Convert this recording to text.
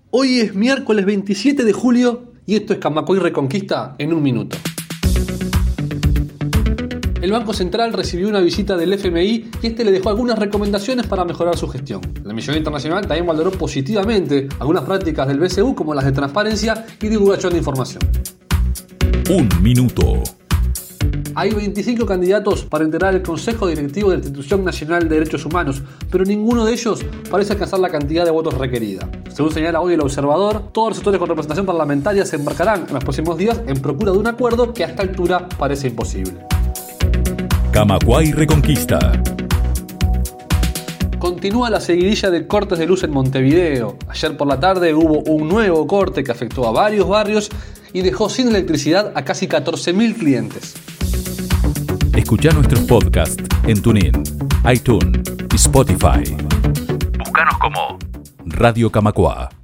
Hoy es miércoles 27 de julio y esto es Camacuay Reconquista en un minuto. El Banco Central recibió una visita del FMI y este le dejó algunas recomendaciones para mejorar su gestión. La Misión Internacional también valoró positivamente algunas prácticas del BCU como las de transparencia y divulgación de información. Un minuto. Hay 25 candidatos para integrar el Consejo Directivo de la Institución Nacional de Derechos Humanos, pero ninguno de ellos parece alcanzar la cantidad de votos requerida. Según señala hoy el Observador, todos los sectores con representación parlamentaria se embarcarán en los próximos días en procura de un acuerdo que a esta altura parece imposible. Camacuay Reconquista. Continúa la seguidilla de cortes de luz en Montevideo. Ayer por la tarde hubo un nuevo corte que afectó a varios barrios y dejó sin electricidad a casi 14.000 clientes. Escuchá nuestros podcasts en TuneIn, iTunes y Spotify. Búscanos como Radio Camacuá.